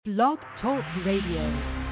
Blog Talk Radio.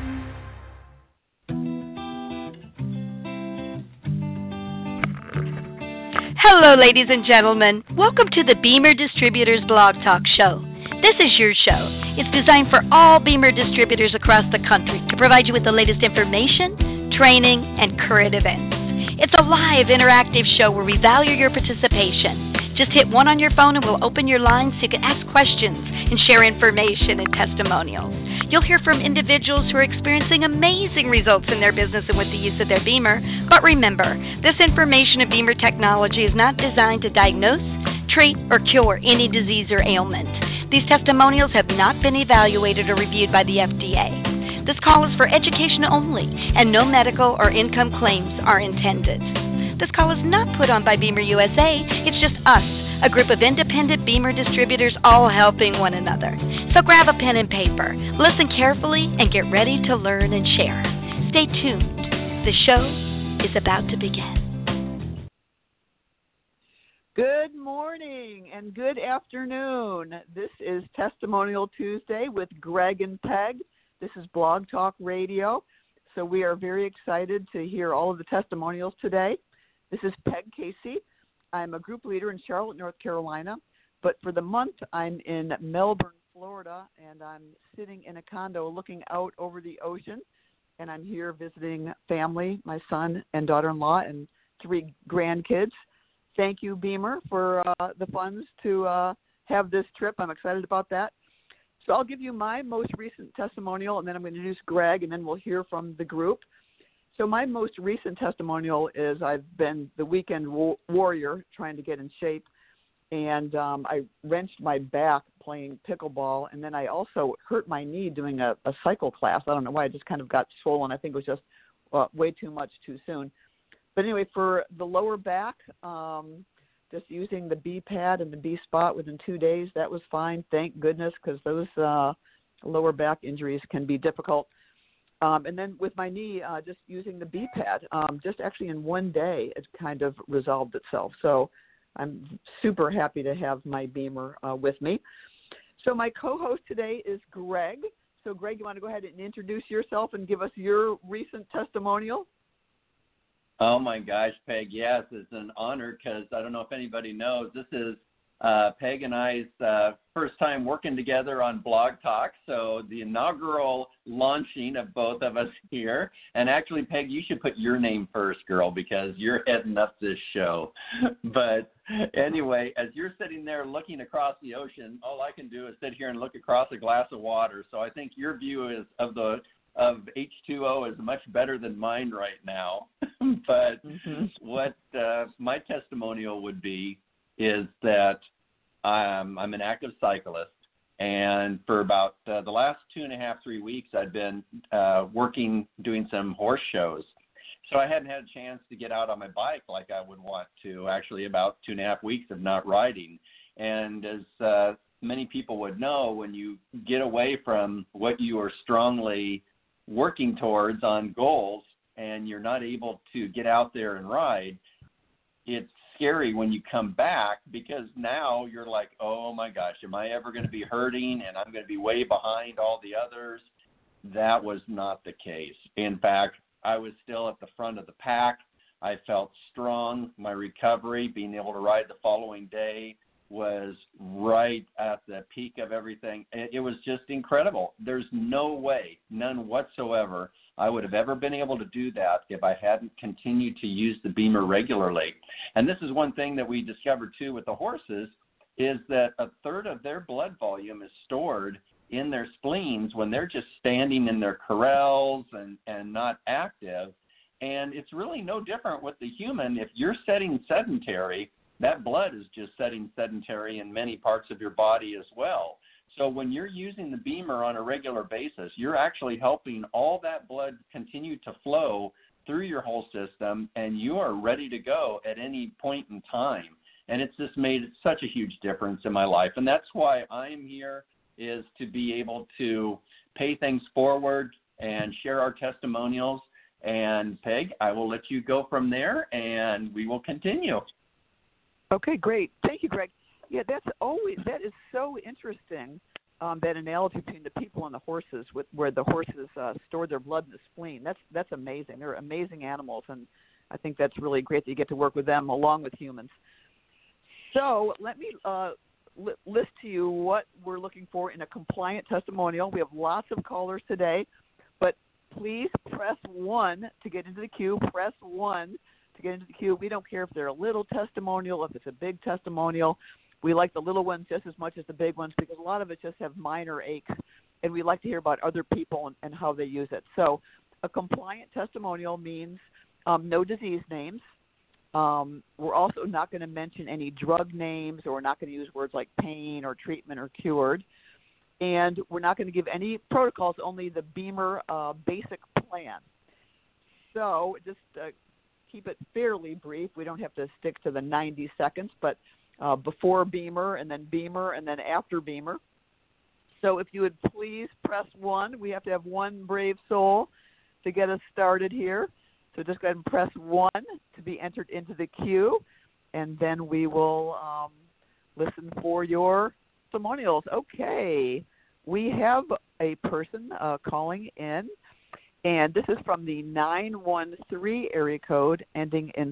Hello, ladies and gentlemen. Welcome to the Beamer Distributors Blog Talk Show. This is your show. It's designed for all Beamer distributors across the country to provide you with the latest information, training, and current events. It's a live, interactive show where we value your participation. Just hit one on your phone and we'll open your lines so you can ask questions and share information and testimonials. You'll hear from individuals who are experiencing amazing results in their business and with the use of their Beamer. But remember, this information of Beamer technology is not designed to diagnose, treat, or cure any disease or ailment. These testimonials have not been evaluated or reviewed by the FDA. This call is for education only, and no medical or income claims are intended. This call is not put on by Beamer USA. It's just us, a group of independent Beamer distributors all helping one another. So grab a pen and paper, listen carefully, and get ready to learn and share. Stay tuned. The show is about to begin. Good morning and good afternoon. This is Testimonial Tuesday with Greg and Peg. This is Blog Talk Radio. So we are very excited to hear all of the testimonials today. This is Peg Casey. I'm a group leader in Charlotte, North Carolina, but for the month I'm in Melbourne, Florida, and I'm sitting in a condo looking out over the ocean, and I'm here visiting family, my son and daughter-in-law, and 3 grandkids. Thank you, Beamer, for the funds to have this trip. I'm excited about that. So I'll give you my most recent testimonial, and then I'm going to introduce Greg, and then we'll hear from the group. So my most recent testimonial is I've been the weekend warrior trying to get in shape, and I wrenched my back playing pickleball, and then I also hurt my knee doing a cycle class. I don't know why, I just kind of got swollen. I think it was just way too much too soon. But anyway, for the lower back, just using the B pad and the B spot within 2 days, that was fine. Thank goodness, because those lower back injuries can be difficult. And then with my knee, just using the B pad, just actually in 1 day, it kind of resolved itself. So I'm super happy to have my Beamer with me. So my co-host today is Greg. So Greg, you want to go ahead and introduce yourself and give us your recent testimonial? Oh, my gosh, Peg, yes, it's an honor because I don't know if anybody knows, this is Peg and I's first time working together on Blog Talk, so the inaugural launching of both of us here. And actually, Peg, you should put your name first, girl, because you're heading up this show. But anyway, as you're sitting there looking across the ocean, all I can do is sit here and look across a glass of water. So I think your view is of H2O is much better than mine right now. But what my testimonial would be is that I'm an active cyclist, and for about the last 2.5, 3 weeks, I've been working, doing some horse shows. So I hadn't had a chance to get out on my bike like I would want to, actually about 2.5 weeks of not riding. And as many people would know, when you get away from what you are strongly working towards on goals and you're not able to get out there and ride, it's scary when you come back, because now you're like, oh my gosh, am I ever going to be hurting and I'm going to be way behind all the others? That was not the case. In fact, I was still at the front of the pack. I felt strong. My recovery, being able to ride the following day, was right at the peak of everything. It was just incredible. There's no way, none whatsoever, I would have ever been able to do that if I hadn't continued to use the Beamer regularly. And this is one thing that we discovered too with the horses, is that 1/3 of their blood volume is stored in their spleens when they're just standing in their corrals and not active. And it's really no different with the human. If you're setting sedentary, that blood is just setting sedentary in many parts of your body as well. So when you're using the Beamer on a regular basis, you're actually helping all that blood continue to flow through your whole system, and you are ready to go at any point in time. And it's just made such a huge difference in my life. And that's why I'm here, is to be able to pay things forward and share our testimonials. And Peg, I will let you go from there, and we will continue. Okay, great. Thank you, Greg. Yeah, that is so interesting that analogy between the people and the horses, where the horses store their blood in the spleen. That's amazing. They're amazing animals, and I think that's really great that you get to work with them along with humans. So let me list to you what we're looking for in a compliant testimonial. We have lots of callers today, but please press 1 to get into the queue. Press 1 to get into the queue. We don't care if they're a little testimonial, if it's a big testimonial. We like the little ones just as much as the big ones because a lot of it just have minor aches, and we like to hear about other people and how they use it. So a compliant testimonial means no disease names. We're also not going to mention any drug names, or we're not going to use words like pain or treatment or cured. And we're not going to give any protocols, only the BEMER basic plan. So just keep it fairly brief. We don't have to stick to the 90 seconds, but before BEMER and then after BEMER. So if you would please press 1. We have to have one brave soul to get us started here. So just go ahead and press 1 to be entered into the queue, and then we will listen for your testimonials. Okay, we have a person calling in, and this is from the 913 area code ending in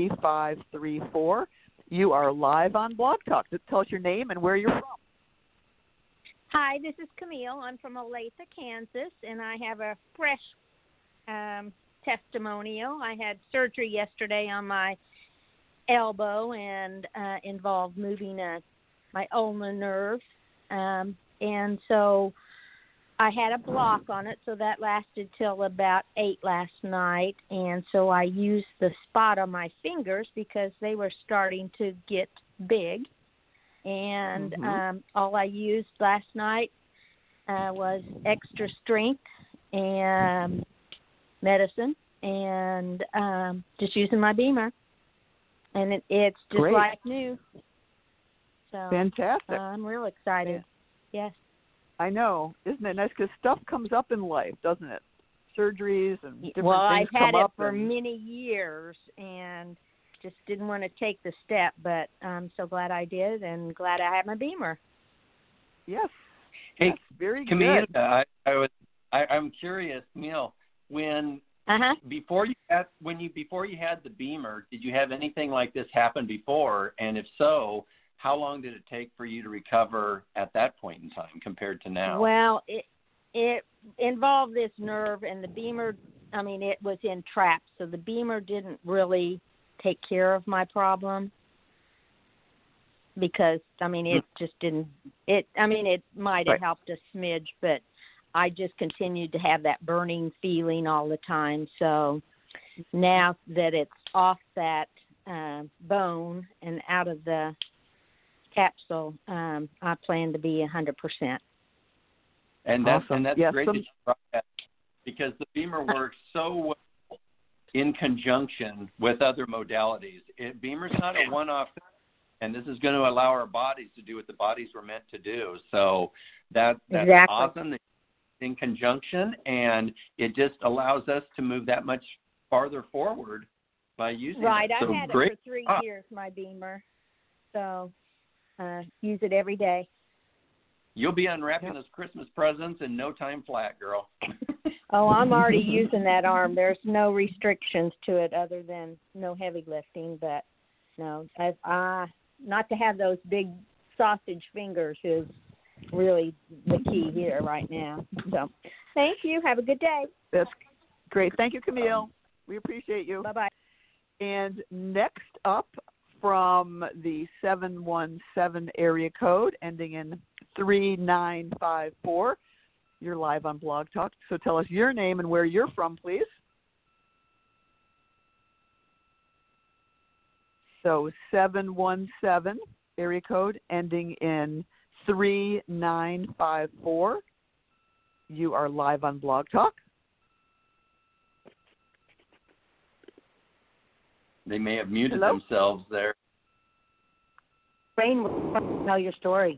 3534. You are live on Blog Talk. Tell us your name and where you're from. Hi, this is Camille. I'm from Olathe, Kansas, and I have a fresh testimonial. I had surgery yesterday on my elbow and involved moving my ulnar nerve. And so I had a block on it, so that lasted till about 8 last night. And so I used the spot on my fingers because they were starting to get big. And all I used last night was extra strength and medicine and just using my BEMER. And it's just Great. like new. So Fantastic. I'm real excited. Yes. I know. Isn't it nice? Because stuff comes up in life, doesn't it? Surgeries and different things I've had come it up. for many years and just didn't want to take the step, but I'm so glad I did and glad I had my BEMER. Yes. Hey, that's very Camille, good. I'm curious, Camille, when before you had the BEMER, did you have anything like this happen before? And if so, how long did it take for you to recover at that point in time compared to now? Well, it involved this nerve, and the BEMER, it was entrapped, so the BEMER didn't really take care of my problem because, it just didn't, it might have helped a smidge, but I just continued to have that burning feeling all the time. So now that it's off that bone and out of the capsule, I plan to be 100%. And that's awesome. Great that you brought that, because the BEMER works so well in conjunction with other modalities. BEMER's not a one-off thing, and this is going to allow our bodies to do what the bodies were meant to do. So that's exactly. awesome that in conjunction, and it just allows us to move that much farther forward by using it. Right, So I've had great. it for 3 years, my BEMER, so use it every day. You'll be unwrapping those Christmas presents in no time flat, girl. Oh, I'm already using that arm. There's no restrictions to it other than no heavy lifting, but no, not to have those big sausage fingers is really the key here right now. So thank you. Have a good day. That's great. Thank you, Camille. We appreciate you. Bye-bye. And next up from the 717 area code ending in 3954, you're live on Blog Talk. So tell us your name and where you're from, please. So 717 area code ending in 3954. You are live on Blog Talk. They may have muted themselves there. Rain will tell your story.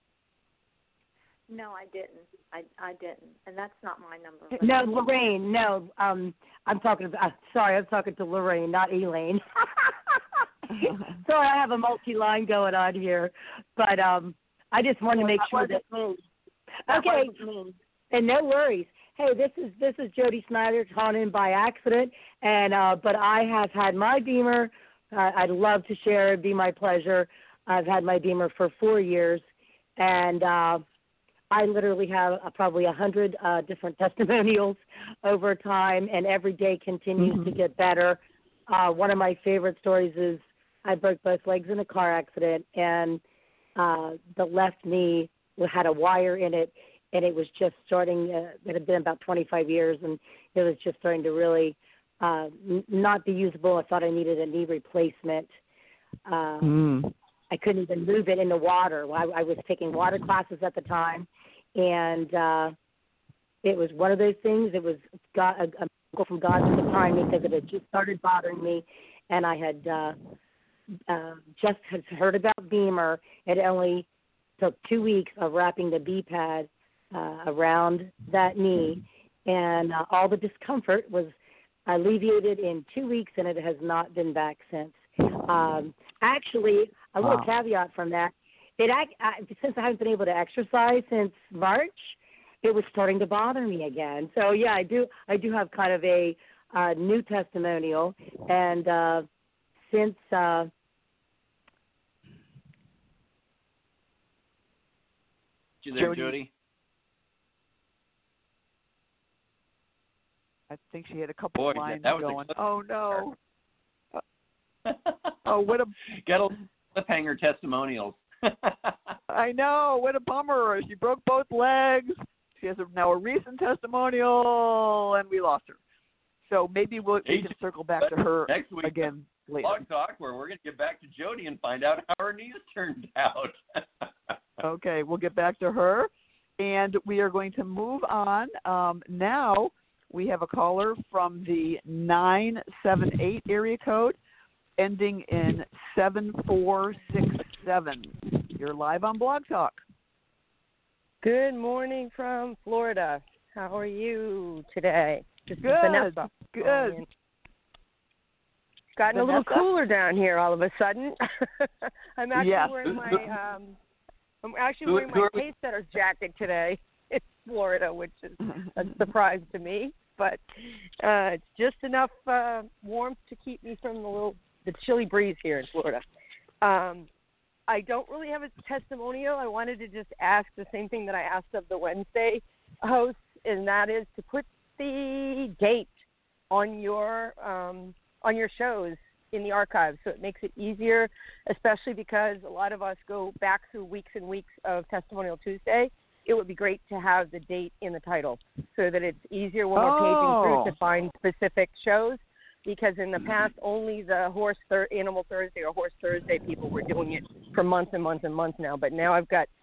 No, I didn't. I didn't, and that's not my number. No, Lorraine. No, I'm talking. Sorry, I'm talking to Lorraine, not Elaine. Sorry, I have a multi-line going on here, but I just wanted to make sure that Okay, and no worries. Hey, this is Jody Snyder calling in by accident, and but I have had my Beamer. I'd love to share. It'd be my pleasure. I've had my Beamer for 4 years, and I literally have probably 100 different testimonials over time, and every day continues to get better. One of my favorite stories is I broke both legs in a car accident, and the left knee had a wire in it, and it was just starting, it had been about 25 years, and it was just starting to really not be usable. I thought I needed a knee replacement. I couldn't even move it in the water. I was taking water classes at the time, and it was one of those things. It was a miracle from God at the time because it had just started bothering me, and I had just had heard about Beamer. It only took 2 weeks of wrapping the B-pad around that knee, and all the discomfort was alleviated in 2 weeks, and it has not been back since. Actually, a little caveat from that, since I haven't been able to exercise since March, it was starting to bother me again. So, yeah, I do have kind of a new testimonial, and since you there, Jody? I think she had a couple of lines going. Oh, no. What a... Got a cliffhanger testimonials. I know. What a bummer. She broke both legs. She has now a recent testimonial, and we lost her. So maybe we can circle back to her next week again later. Blog Talk, where we're going to get back to Jody and find out how her knees turned out. Okay, we'll get back to her, and we are going to move on. Now we have a caller from the 978 area code, ending in 7467. You're live on Blog Talk. Good morning from Florida. How are you today? This is Good. Vanessa. Good. It's gotten a little cooler down here all of a sudden. I'm actually wearing my wearing my Pacesetters jacket today in Florida, which is a surprise to me. But it's just enough warmth to keep me from the chilly breeze here in Florida. I don't really have a testimonial. I wanted to just ask the same thing that I asked of the Wednesday hosts, and that is to put the date on your shows in the archives, so it makes it easier, especially because a lot of us go back through weeks and weeks of Testimonial Tuesday. It would be great to have the date in the title so that it's easier when we're paging through to find specific shows. Because in the past, only the Animal Thursday or Horse Thursday people were doing it for months and months and months now. But now I've got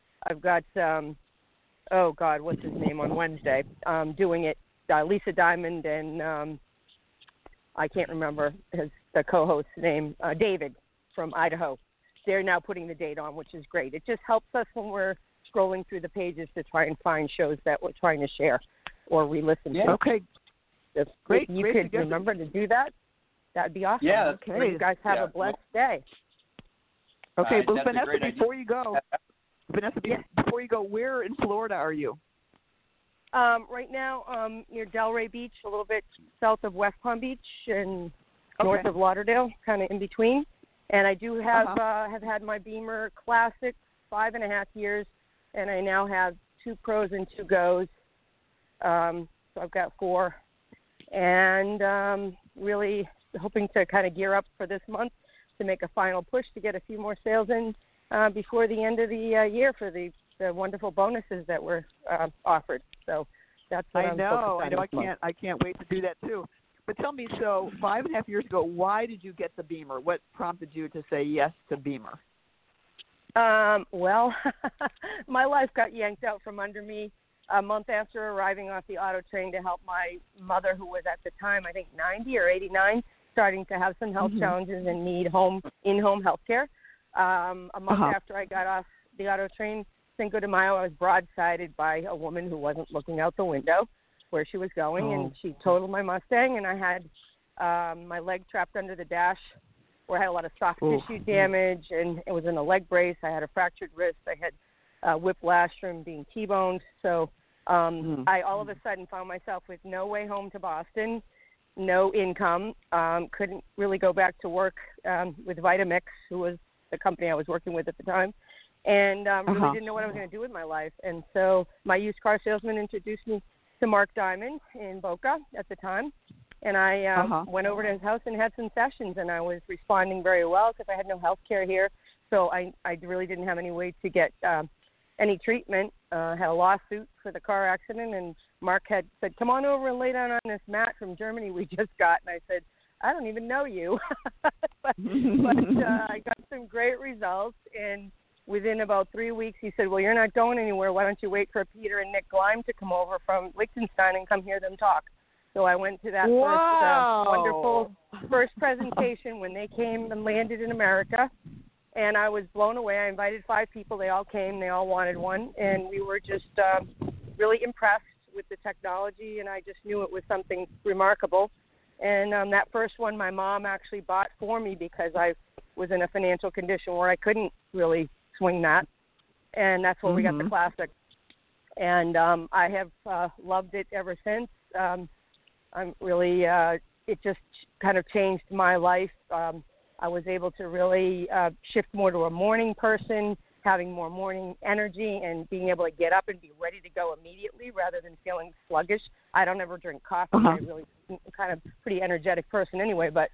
oh God, what's his name on Wednesday? Doing it, Lisa Diamond and I can't remember the co-host's name, David from Idaho. They're now putting the date on, which is great. It just helps us when we're scrolling through the pages to try and find shows that we're trying to share or re-listen to. Okay. If you could remember to do that, that'd be awesome. Yeah, okay. You guys have a blessed day. Okay, well, Vanessa, before you go, where in Florida are you? Right now, near Delray Beach, a little bit south of West Palm Beach and north of Lauderdale, kind of in between. And I do have have had my Beamer Classic 5.5 years, and I now have 2 Pros and 2 Goes. So I've got 4. And really hoping to kind of gear up for this month to make a final push to get a few more sales in before the end of the year for the wonderful bonuses that were offered. So that's what I'm focused on. I can't wait to do that too. But tell me, so 5.5 years ago, why did you get the Beamer? What prompted you to say yes to Beamer? Well, my life got yanked out from under me a month after arriving off the auto train to help my mother, who was at the time, I think, 90 or 89, starting to have some health challenges and need in-home health care. A month after I got off the auto train, Cinco de Mayo, I was broadsided by a woman who wasn't looking out the window where she was going, and she totaled my Mustang, and I had my leg trapped under the dash where I had a lot of soft tissue damage, and it was in a leg brace. I had a fractured wrist. I had whiplash from being T-boned. So I all of a sudden found myself with no way home to Boston, no income, couldn't really go back to work with Vitamix, who was the company I was working with at the time, and really didn't know what I was going to do with my life. And so my used car salesman introduced me to Mark Diamond in Boca at the time, and I went over to his house and had some sessions, and I was responding very well because I had no health care here, so I really didn't have any way to get any treatment. Had a lawsuit for the car accident, and Mark had said, come on over and lay down on this mat from Germany we just got. And I said, I don't even know you. but I got some great results, and within about 3 weeks he said, well, you're not going anywhere. Why don't you wait for Peter and Nick Gleim to come over from Liechtenstein and come hear them talk? So I went to that first wonderful first presentation when they came and landed in America. And I was blown away. I invited 5 people. They all came. They all wanted one. And we were just really impressed with the technology, and I just knew it was something remarkable. And that first one my mom actually bought for me because I was in a financial condition where I couldn't really swing that. And that's where we got the Classic. And I have loved it ever since. I'm really, it just kind of changed my life. I was able to really shift more to a morning person, having more morning energy and being able to get up and be ready to go immediately rather than feeling sluggish. I don't ever drink coffee. I'm really kind of pretty energetic person anyway, but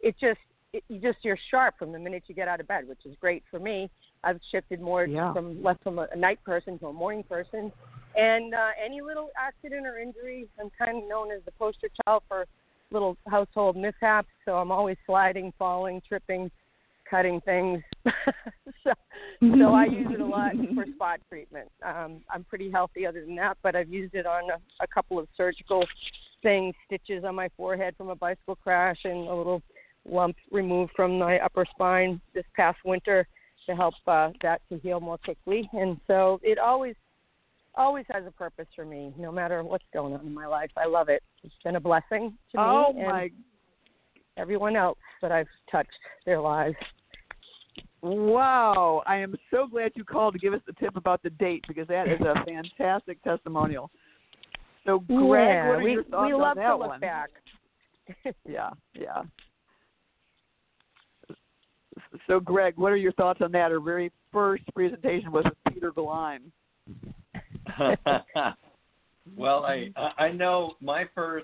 you're sharp from the minute you get out of bed, which is great for me. I've shifted more from less from a night person to a morning person. And any little accident or injury, I'm kind of known as the poster child for little household mishaps, so I'm always sliding, falling, tripping, cutting things. so I use it a lot for spot treatment. I'm pretty healthy other than that, but I've used it on a couple of surgical things, stitches on my forehead from a bicycle crash and a little lump removed from my upper spine this past winter to help that to heal more quickly. And so it always has a purpose for me, no matter what's going on in my life. I love it. It's been a blessing to me and everyone else that I've touched their lives. Wow. I am so glad you called to give us the tip about the date, because that is a fantastic testimonial. So, Greg, what are your thoughts we love on that to look one? back. Yeah. So, Greg, what are your thoughts on that? Our very first presentation was with Peter Gleim. Well, I know my first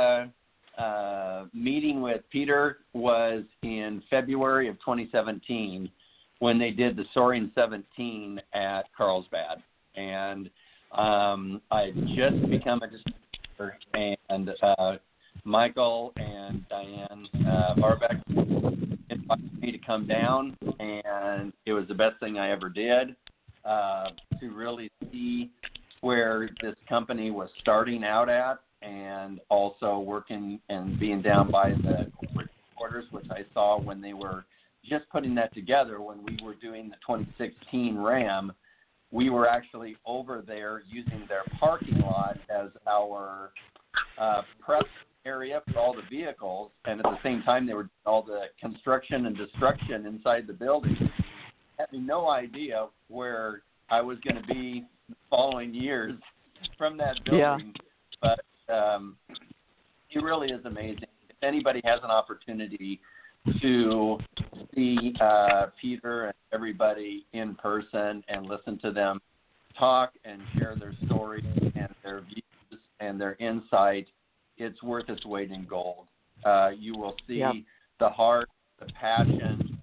meeting with Peter was in February of 2017 when they did the Soaring 17 at Carlsbad. And I had just become a distributor, and Michael and Diane Barbeck invited me to come down, and it was the best thing I ever did. To really see where this company was starting out at, and also working and being down by the corporate headquarters, which I saw when they were just putting that together. When we were doing the 2016 Ram, we were actually over there using their parking lot as our prep area for all the vehicles, and at the same time they were doing all the construction and destruction inside the building. Having no idea where I was going to be the following years from that building. But it really is amazing. If anybody has an opportunity to see Peter and everybody in person and listen to them talk and share their stories and their views and their insight, it's worth its weight in gold. You will see the heart, the passion,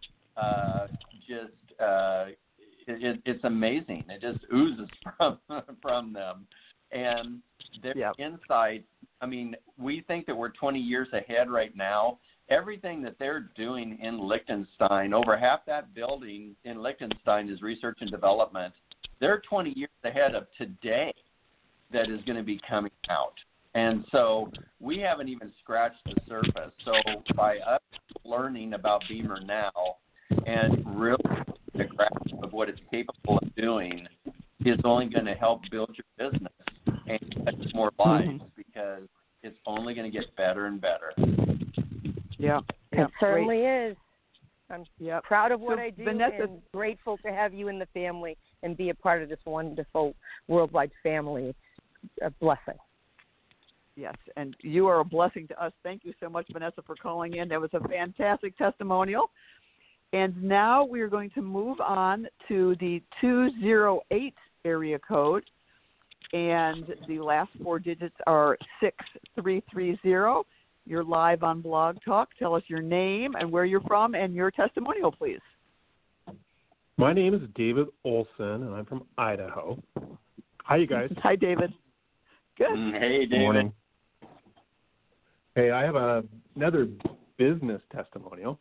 it's amazing. It just oozes from them. And their insight, I mean, we think that we're 20 years ahead right now. Everything that they're doing in Liechtenstein, over half that building in Liechtenstein is research and development. They're 20 years ahead of today that is going to be coming out. And so we haven't even scratched the surface. So by us learning about Beamer now and really the grasp of what it's capable of doing is only going to help build your business and touch more lives, because it's only going to get better and better. Yeah, it certainly is. I'm proud of what I do and grateful to have you in the family and be a part of this wonderful worldwide family. It's a blessing. Yes, and you are a blessing to us. Thank you so much, Vanessa, for calling in. That was a fantastic testimonial. And now we are going to move on to the 208 area code, and the last four digits are 6330. You're live on Blog Talk. Tell us your name and where you're from and your testimonial, please. My name is David Olson, and I'm from Idaho. Hi, you guys. Hi, David. Good. Hey, David. Good morning. Hey, I have another business testimonial.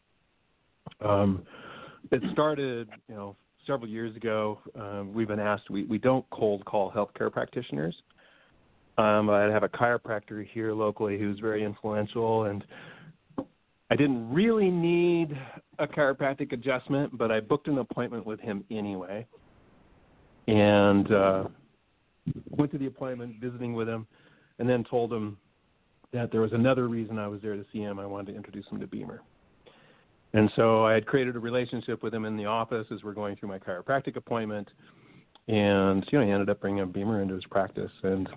It started, several years ago. We've been asked, we don't cold call healthcare practitioners. I have a chiropractor here locally who's very influential, and I didn't really need a chiropractic adjustment, but I booked an appointment with him anyway, and went to the appointment, visiting with him, and then told him that there was another reason I was there to see him. I wanted to introduce him to Beamer. And so I had created a relationship with him in the office as we're going through my chiropractic appointment, and he ended up bringing a Beamer into his practice and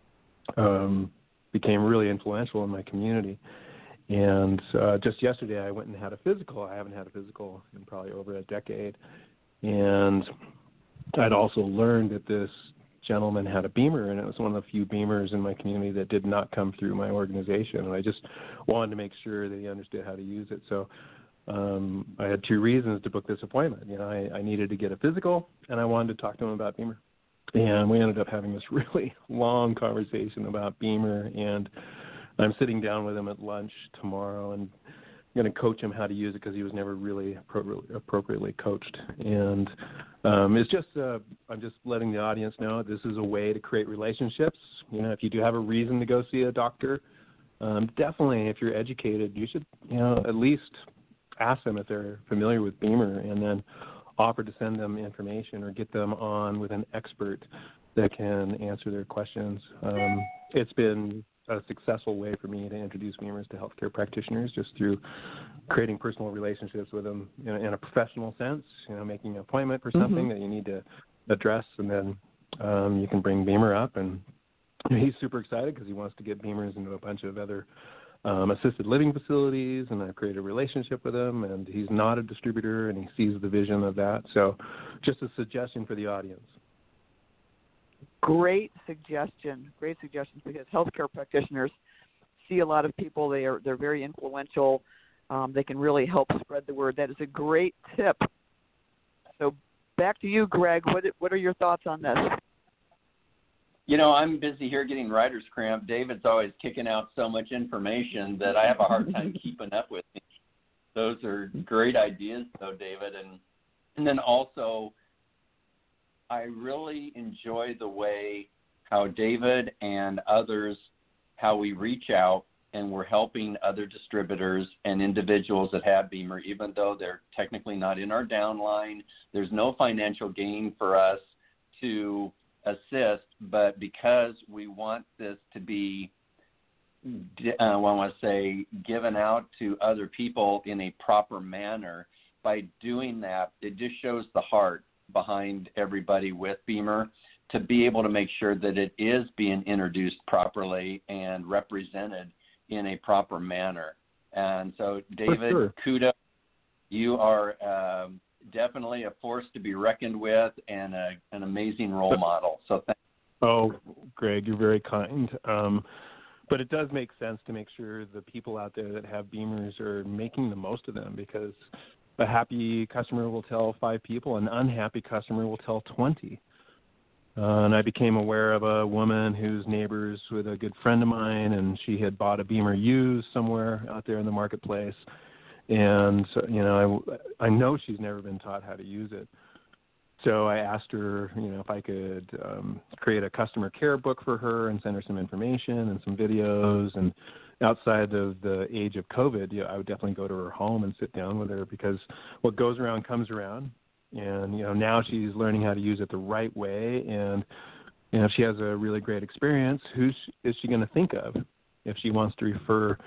became really influential in my community. And just yesterday I went and had a physical. I haven't had a physical in probably over a decade. And I'd also learned that this gentleman had a Beamer, and it was one of the few Beamers in my community that did not come through my organization. And I just wanted to make sure that he understood how to use it. So I had two reasons to book this appointment. I needed to get a physical, and I wanted to talk to him about Beamer. And we ended up having this really long conversation about Beamer, and I'm sitting down with him at lunch tomorrow, and I'm going to coach him how to use it because he was never really appropriately coached. And it's just I'm just letting the audience know this is a way to create relationships. If you do have a reason to go see a doctor, definitely, if you're educated, you should at least ask them if they're familiar with Beamer, and then offer to send them information or get them on with an expert that can answer their questions. It's been a successful way for me to introduce Beamers to healthcare practitioners, just through creating personal relationships with them in a professional sense, making an appointment for something that you need to address, and then you can bring Beamer up. And he's super excited because he wants to get Beamers into a bunch of other assisted living facilities, and I've created a relationship with him, and he's not a distributor, and he sees the vision of that. So just a suggestion for the audience. Great suggestions, because healthcare practitioners see a lot of people. They're very influential. They can really help spread the word. That is a great tip. So back to you, Greg. What are your thoughts on this? I'm busy here getting writer's cramp. David's always kicking out so much information that I have a hard time keeping up with me. Those are great ideas, though, David. And then also, I really enjoy the way how David and others, how we reach out and we're helping other distributors and individuals that have Beamer, even though they're technically not in our downline. There's no financial gain for us to assist, but because we want this to be, given out to other people in a proper manner, by doing that, it just shows the heart behind everybody with Beamer to be able to make sure that it is being introduced properly and represented in a proper manner. And so, David, kudos. You are definitely a force to be reckoned with and an amazing role model. So thank you. Oh, Greg, you're very kind. But it does make sense to make sure the people out there that have Beamers are making the most of them, because a happy customer will tell 5 people, an unhappy customer will tell 20. And I became aware of a woman whose neighbors with a good friend of mine, and she had bought a Beamer used somewhere out there in the marketplace. And, I know she's never been taught how to use it. So I asked her, if I could create a customer care book for her and send her some information and some videos. And outside of the age of COVID, I would definitely go to her home and sit down with her, because what goes around comes around. And, now she's learning how to use it the right way. And, if she has a really great experience, who is she going to think of if she wants to refer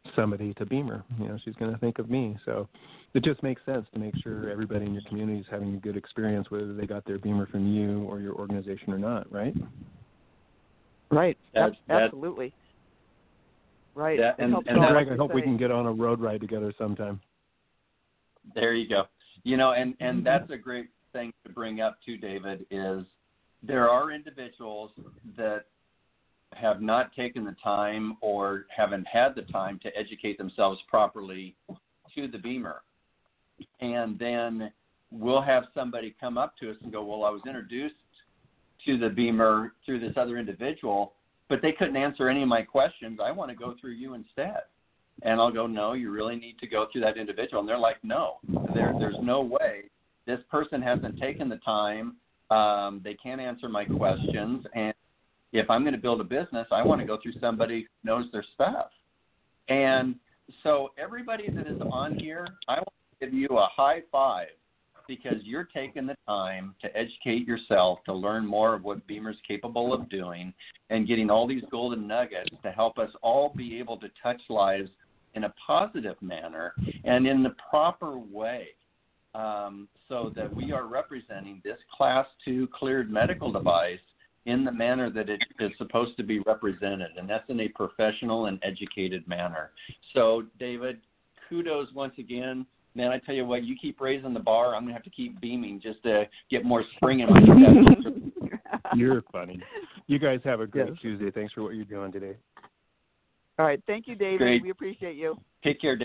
somebody to Beamer. She's going to think of me. So it just makes sense to make sure everybody in your community is having a good experience, whether they got their Beamer from you or your organization or not, right? Right. Absolutely. Right. And Greg, I hope we can get on a road ride together sometime. There you go. And that's a great thing to bring up too, David, is there are individuals that have not taken the time or haven't had the time to educate themselves properly to the Beamer. And then we'll have somebody come up to us and go, well, I was introduced to the Beamer through this other individual, but they couldn't answer any of my questions. I want to go through you instead. And I'll go, no, you really need to go through that individual. And they're like, no, there's no way. This person hasn't taken the time. They can't answer my questions. And if I'm going to build a business, I want to go through somebody who knows their stuff. And so everybody that is on here, I want to give you a high five because you're taking the time to educate yourself, to learn more of what Beamer's capable of doing and getting all these golden nuggets to help us all be able to touch lives in a positive manner and in the proper way, so that we are representing this Class 2 cleared medical device in the manner that it is supposed to be represented, and that's in a professional and educated manner. So, David, kudos once again. Man, I tell you what, you keep raising the bar, I'm going to have to keep beaming just to get more spring in my step. You're funny. You guys have a great Tuesday. Thanks for what you're doing today. All right. Thank you, David. Great. We appreciate you. Take care, David.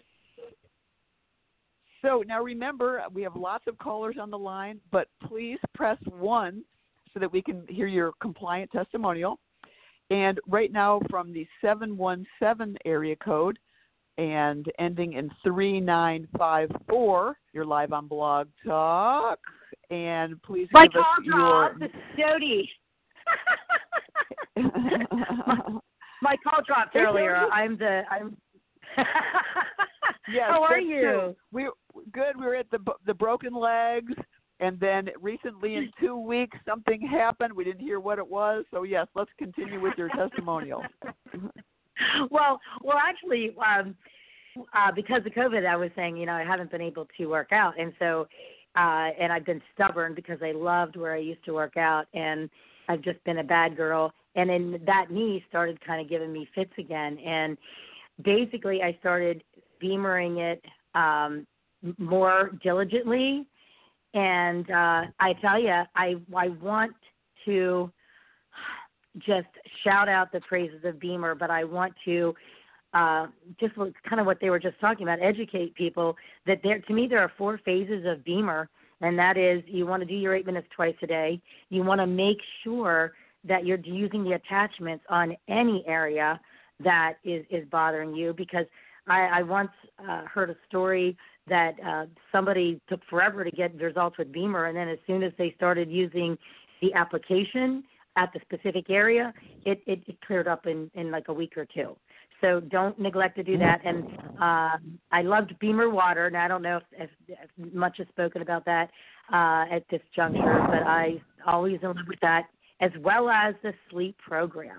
So now remember, we have lots of callers on the line, but please press 1 so that we can hear your compliant testimonial. And right now from the 717 area code and ending in 3954, you're live on Blog Talk. And please my give us your... call dropped. This is Jody. my call dropped earlier. I'm Yes, how are you? We're good. We were at the Broken Legs, and then recently in 2 weeks something happened. We didn't hear what it was. So yes, let's continue with your testimonial. Well, actually, because of COVID, I was saying, I haven't been able to work out, and so, and I've been stubborn because I loved where I used to work out, and I've just been a bad girl, and then that knee started kind of giving me fits again, and basically I started Beamering it more diligently, and I tell you, I want to just shout out the praises of Beamer, but I want to just kind of what they were just talking about, educate people that to me there are 4 phases of Beamer, and that is you want to do your 8 minutes twice a day. You want to make sure that you're using the attachments on any area that is bothering you, because I once heard a story that somebody took forever to get results with Beamer, and then as soon as they started using the application at the specific area, it cleared up in like a week or 2. So don't neglect to do that. And I loved Beamer Water, and I don't know if much is spoken about that at this juncture, but I always in love with that, as well as the sleep program.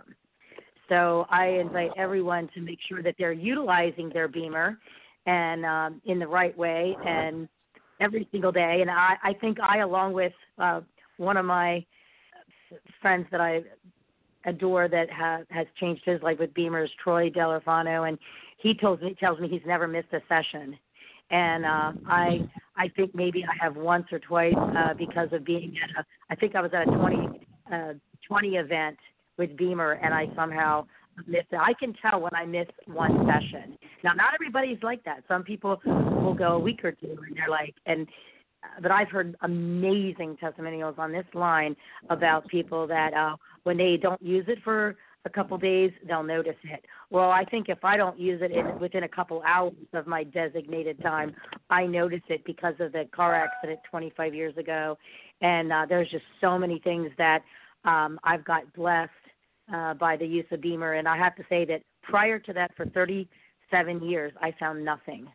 So I invite everyone to make sure that they're utilizing their Beamer and in the right way and every single day. And I think along with one of my friends that I adore that has changed his life with Beamers, Troy Delorfano, and he tells me he's never missed a session. And I think maybe I have once or twice because of being at I think I was at a 20 event with Beamer, and I somehow missed it. I can tell when I miss one session. Now, not everybody's like that. Some people will go a week or 2, and they're like, but I've heard amazing testimonials on this line about people that when they don't use it for a couple days, they'll notice it. Well, I think if I don't use it within a couple hours of my designated time, I notice it because of the car accident 25 years ago. And there's just so many things that I've got blessed by the use of Beamer. And I have to say that prior to that, for 37 years, I found nothing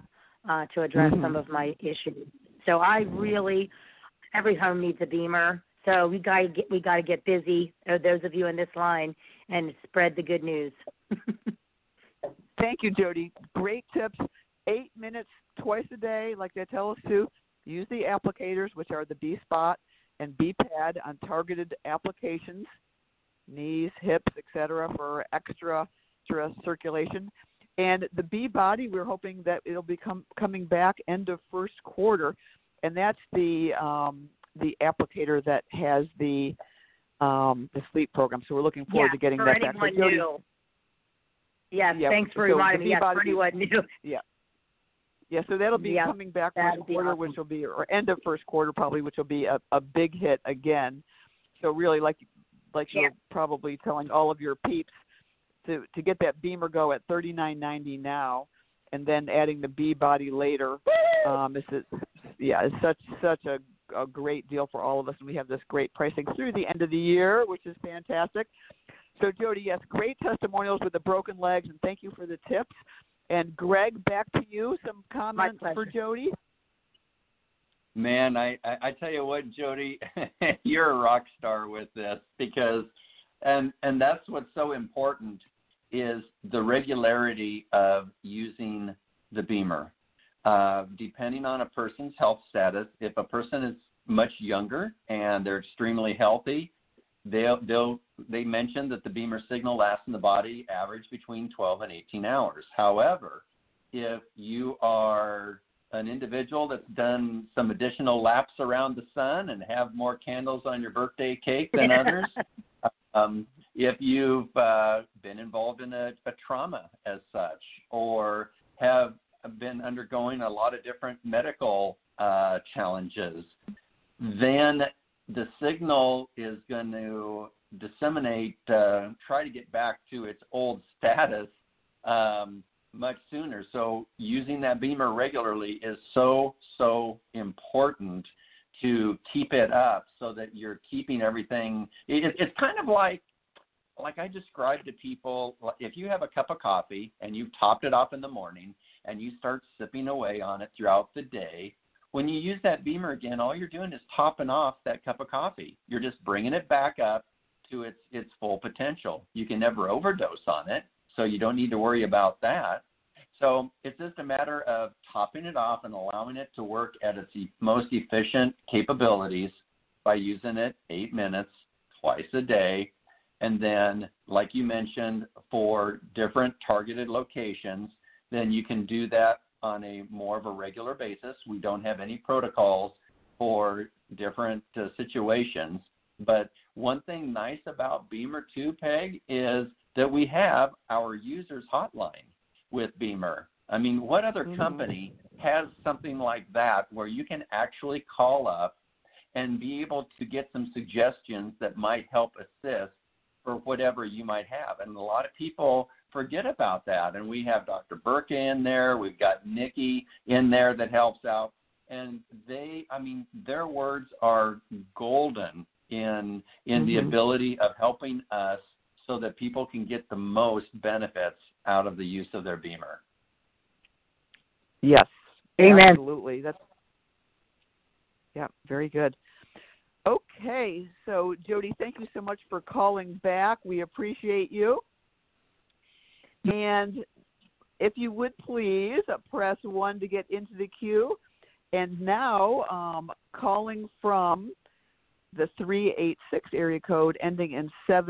to address some of my issues. So every home needs a Beamer. So we got to get busy, those of you in this line, and spread the good news. Thank you, Jody. Great tips. 8 minutes twice a day, like they tell us to. Use the applicators, which are the B-Spot and B-Pad on targeted applications, knees, hips, etc., for extra circulation. And the B-Body, we're hoping that it'll be coming back end of first quarter, and that's the applicator that has the sleep program. So we're looking forward to getting that back. For anyone new. Yes, thanks for reminding me. Yes, for anyone new. Yeah, so that'll be coming back first quarter, awesome. Which will be, or end of first quarter probably, which will be a big hit again. So really, like you're probably telling all of your peeps, to get that Beamer Go at $39.90 now, and then adding the B-Body later, is such a great deal for all of us, and we have this great pricing through the end of the year, which is fantastic. So, Jody, yes, great testimonials with the broken legs, and thank you for the tips. And Greg, back to you. Some comments for Jody? Man, I tell you what, Jody, you're a rock star with this, because, and that's what's so important, is the regularity of using the Beamer. Depending on a person's health status, if a person is much younger and they're extremely healthy, they mentioned that the Beamer signal lasts in the body average between 12 and 18 hours. However, if you are an individual that's done some additional laps around the sun and have more candles on your birthday cake than others, if you've been involved in a trauma as such, or have been undergoing a lot of different medical challenges, then the signal is going to disseminate, try to get back to its old status much sooner. So using that Beamer regularly is so important to keep it up, so that you're keeping everything. It's kind of like I described to people, if you have a cup of coffee and you've topped it off in the morning and you start sipping away on it throughout the day, when you use that Beamer again, all you're doing is topping off that cup of coffee. You're just bringing it back up to its full potential. You can never overdose on it, so you don't need to worry about that. So it's just a matter of topping it off and allowing it to work at its most efficient capabilities by using it 8 minutes twice a day. And then, like you mentioned, for different targeted locations, then you can do that on a more of a regular basis. We don't have any protocols for different situations. But one thing nice about Beamer 2, Peg, is that we have our users hotline with Beamer. I mean, what other company has something like that where you can actually call up and be able to get some suggestions that might help assist for whatever you might have? And a lot of people forget about that. And we have Dr. Burke in there. We've got Nikki in there that helps out. And their words are golden in the ability of helping us so that people can get the most benefits out of the use of their Beamer. Yes. Amen. Absolutely. Very good. Okay, so Jody, thank you so much for calling back. We appreciate you. And if you would please press 1 to get into the queue. And now, calling from the 386 area code ending in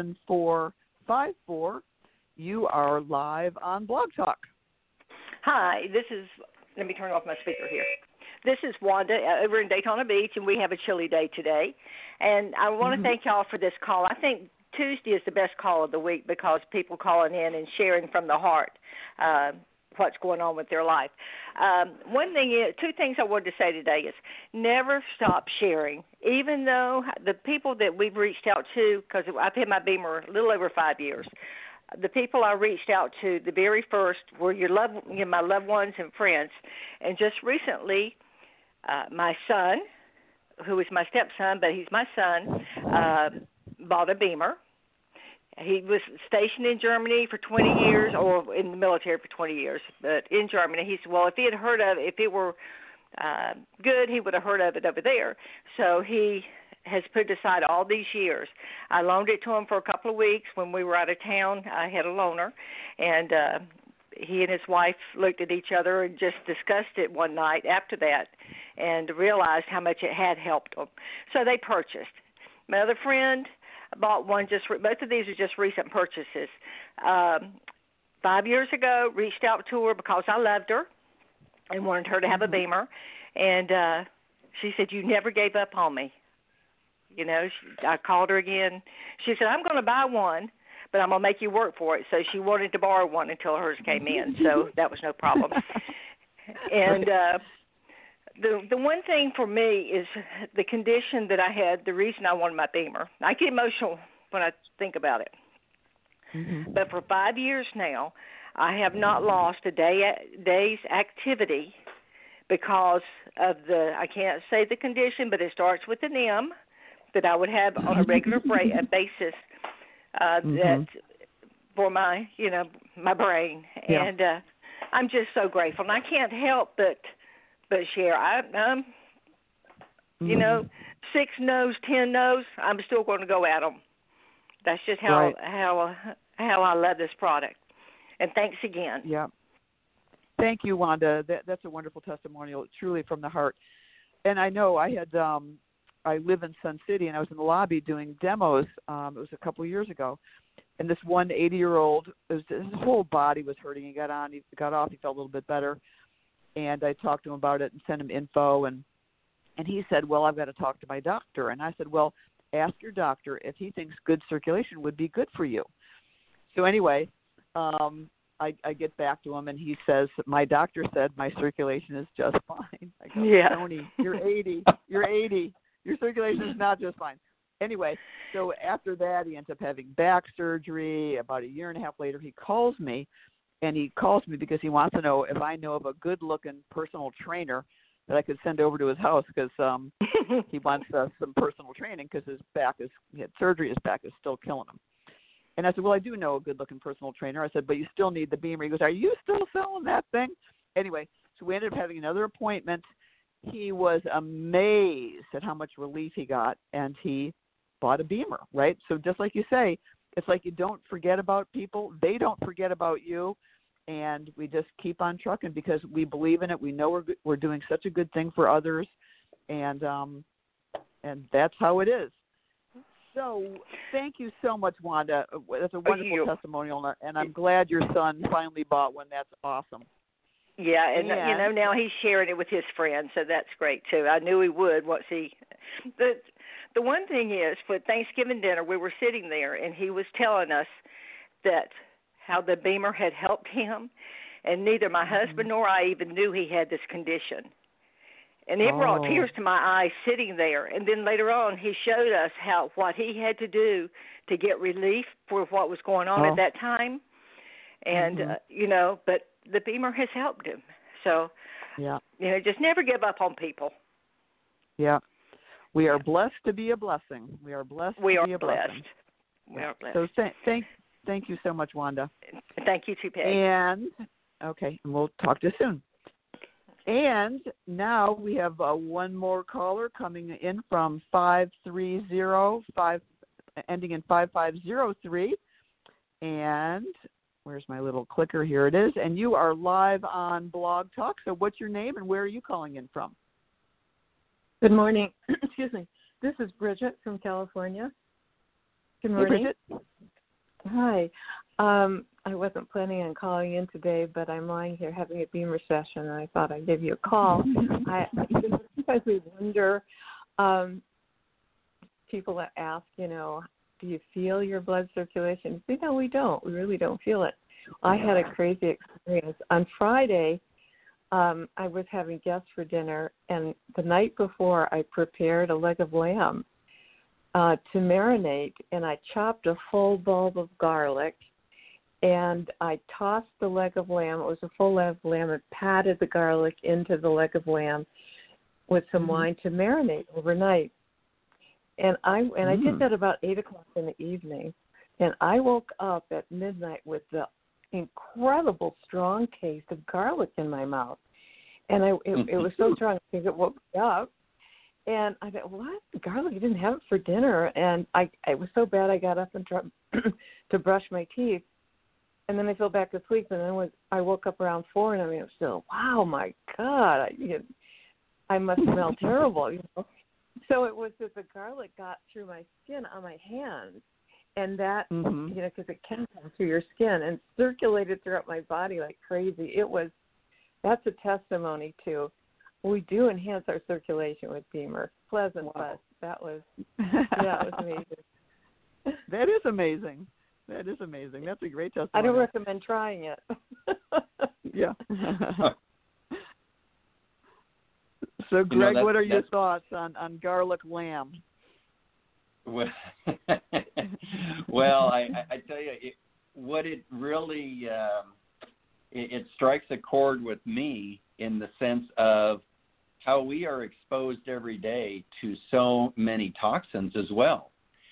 7454, you are live on Blog Talk. Hi, let me turn off my speaker here. This is Wanda over in Daytona Beach, and we have a chilly day today. And I want to thank y'all for this call. I think Tuesday is the best call of the week because people calling in and sharing from the heart what's going on with their life. Two things I wanted to say today is never stop sharing. Even though the people that we've reached out to, because I've had my Beamer a little over 5 years, the people I reached out to, the very first, were my loved ones and friends. And just recently, my son, who is my stepson, but he's my son, bought a Beamer. He was stationed in Germany for 20 years, or in the military for 20 years, but in Germany. He said, well, if it were good, he would have heard of it over there. So he has put it aside all these years. I loaned it to him for a couple of weeks when we were out of town. I had a loaner, and he and his wife looked at each other and just discussed it one night after that and realized how much it had helped them. So they purchased. My other friend bought one. Both of these are just recent purchases. 5 years ago, reached out to her because I loved her and wanted her to have a Beamer. And she said, "You never gave up on me." You know, I called her again. She said, "I'm going to buy one, but I'm going to make you work for it." So she wanted to borrow one until hers came in, so that was no problem. And the one thing for me is the condition that I had, the reason I wanted my Beamer. I get emotional when I think about it. Mm-hmm. But for 5 years now, I have not lost a day's activity because of I can't say the condition, but it starts with an M, that I would have on a regular basis that for my, my brain. Yeah. And I'm just so grateful. And I can't help but share. I'm 6 no's, 10 no's, I'm still going to go at them. That's just how I love this product. And thanks again. Yeah. Thank you, Wanda. That's a wonderful testimonial, truly from the heart. And I know I had I live in Sun City, and I was in the lobby doing demos. It was a couple of years ago, and this one 80-year-old, his whole body was hurting. He got off, he felt a little bit better, and I talked to him about it and sent him info, and he said, "Well, I've got to talk to my doctor." And I said, "Well, ask your doctor if he thinks good circulation would be good for you." So anyway, I get back to him, and he says, "My doctor said my circulation is just fine." I go, "Tony, you're 80. You're 80. Your circulation is not just fine." Anyway, so after that, he ends up having back surgery. About a year and a half later, he calls me, and he calls me because he wants to know if I know of a good-looking personal trainer that I could send over to his house because he wants some personal training because he had surgery, his back is still killing him. And I said, "Well, I do know a good-looking personal trainer." I said, "But you still need the Beamer." He goes, "Are you still selling that thing?" Anyway, so we ended up having another appointment. He was amazed at how much relief he got, and he bought a Beamer, right? So just like you say, it's like you don't forget about people. They don't forget about you, and we just keep on trucking because we believe in it. We know we're doing such a good thing for others, and that's how it is. So thank you so much, Wanda. That's a wonderful testimonial, and I'm glad your son finally bought one. That's awesome. Yeah, and now he's sharing it with his friends, so that's great too. I knew he would once he. The one thing is, for Thanksgiving dinner, we were sitting there, and he was telling us that how the Beamer had helped him, and neither my husband nor I even knew he had this condition. And it brought tears to my eyes sitting there. And then later on, he showed us what he had to do to get relief for what was going on at that time. And, but the Beamer has helped him. So, just never give up on people. Yeah. We are blessed to be a blessing. We are blessed to be a blessing. We are blessed. So thank you so much, Wanda. Thank you too, Peg. And we'll talk to you soon. And now we have one more caller coming in from 530 ending in 5503. And where's my little clicker? Here it is. And you are live on Blog Talk. So what's your name and where are you calling in from? Good morning. Excuse me. This is Bridget from California. Good morning. Hey, Bridget. Hi. I wasn't planning on calling in today, but I'm lying here having a Beamer session, and I thought I'd give you a call. Sometimes we wonder, people that ask, do you feel your blood circulation? No, we don't. We really don't feel it. I had a crazy experience. On Friday, I was having guests for dinner, and the night before I prepared a leg of lamb to marinate, and I chopped a full bulb of garlic, and I tossed the leg of lamb. It was a full leg of lamb, and patted the garlic into the leg of lamb with some wine to marinate overnight. And I did that about 8 o'clock in the evening, and I woke up at midnight with the incredible strong taste of garlic in my mouth. And it was so strong, I think it woke me up. And I thought, what? Garlic? I didn't have it for dinner. And it was so bad I got up and tried to brush my teeth. and then I fell back asleep, and then I woke up around 4, and I'm still, wow, my God, I must smell terrible, So it was that the garlic got through my skin on my hands, and that, because it can come through your skin and circulated throughout my body like crazy. That's a testimony to, we do enhance our circulation with Beamer. Pleasant Plus. That was amazing. That is amazing. That's a great testimony. I don't recommend trying it. Yeah. So, Greg, what are your thoughts on garlic lamb? Well, I tell you, it really it strikes a chord with me in the sense of how we are exposed every day to so many toxins as well.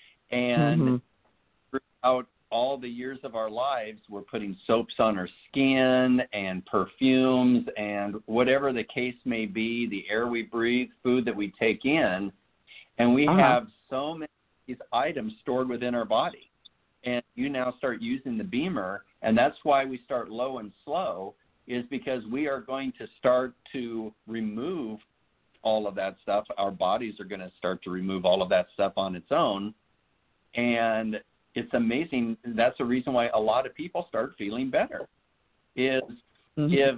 And throughout all the years of our lives, we're putting soaps on our skin and perfumes and whatever the case may be, the air we breathe, food that we take in, and we have so many of these items stored within our body. And you now start using the Beamer, and that's why we start low and slow, is because we are going to start to remove all of that stuff. Our bodies are going to start to remove all of that stuff on its own. And it's amazing. That's the reason why a lot of people start feeling better. If you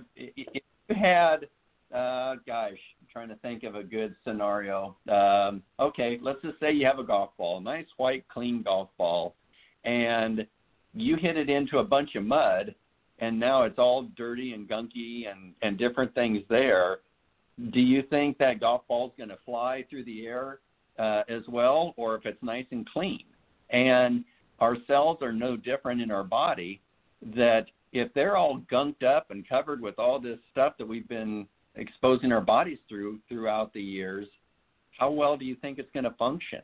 had, I'm trying to think of a good scenario. Okay, let's just say you have a golf ball, nice white, clean golf ball, and you hit it into a bunch of mud, and now it's all dirty and gunky and different things there. Do you think that golf ball is going to fly through the air as well, or if it's nice and clean? And our cells are no different in our body, that if they're all gunked up and covered with all this stuff that we've been exposing our bodies throughout the years, how well do you think it's going to function?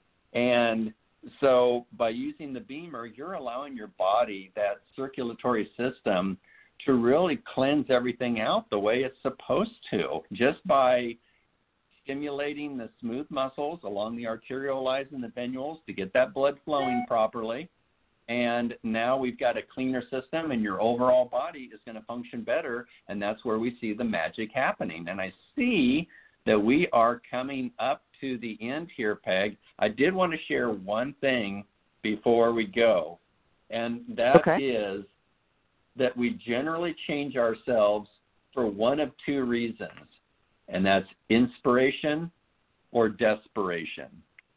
And so by using the Beamer, you're allowing your body, that circulatory system, to really cleanse everything out the way it's supposed to, just by stimulating the smooth muscles along the arterial lines and the venules to get that blood flowing properly. And now we've got a cleaner system, and your overall body is going to function better, and that's where we see the magic happening. And I see that we are coming up to the end here, Peg. I did want to share one thing before we go, and that is that we generally change ourselves for one of two reasons, and that's inspiration or desperation.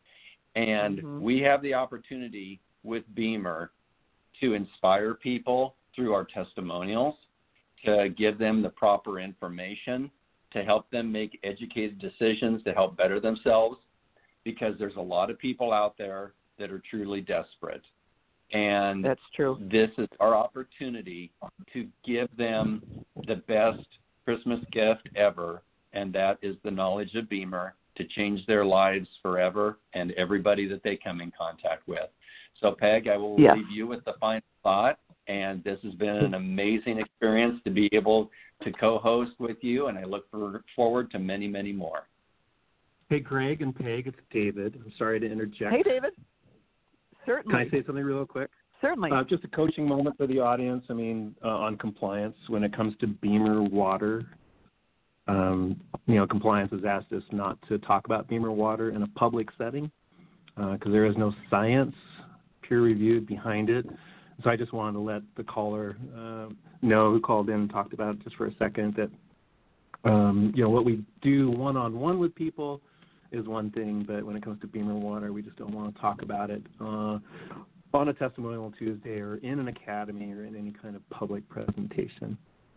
And we have the opportunity with Beamer to inspire people through our testimonials, to give them the proper information, to help them make educated decisions to help better themselves, because there's a lot of people out there that are truly desperate. And that's true. This is our opportunity to give them the best Christmas gift ever, and that is the knowledge of Beamer, to change their lives forever and everybody that they come in contact with. So, Peg, I will leave you with the final thought, and this has been an amazing experience to be able to co-host with you, and I look forward to many, many more. Hey, Greg and Peg, it's David. I'm sorry to interject. Hey, David. Certainly. Can I say something real quick? Certainly. Just a coaching moment for the audience. I mean, on compliance, when it comes to Beamer water, compliance has asked us not to talk about Beamer water in a public setting because there is no science peer-reviewed behind it. So I just wanted to let the caller know, who called in and talked about it just for a second, that what we do one-on-one with people is one thing, but when it comes to Beamer water, we just don't want to talk about it on a Testimonial Tuesday or in an academy or in any kind of public presentation.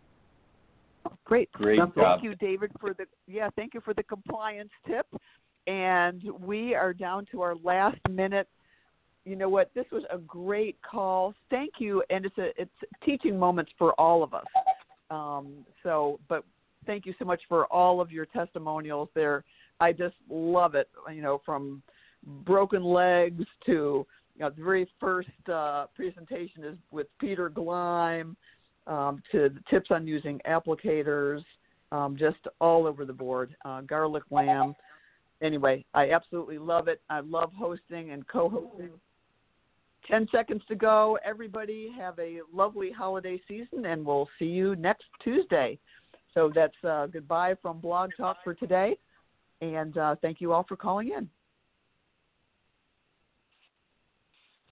Great job. Thank you, David, thank you for the compliance tip. And we are down to our last minute. You know what? This was a great call. Thank you, and it's teaching moments for all of us. But thank you so much for all of your testimonials there. I just love it. From broken legs to the very first presentation is with Peter Gleim, to the tips on using applicators, just all over the board. Garlic lamb. Anyway, I absolutely love it. I love hosting and co-hosting. 10 seconds to go. Everybody have a lovely holiday season, and we'll see you next Tuesday. So that's goodbye from Blog Talk for today, and thank you all for calling in.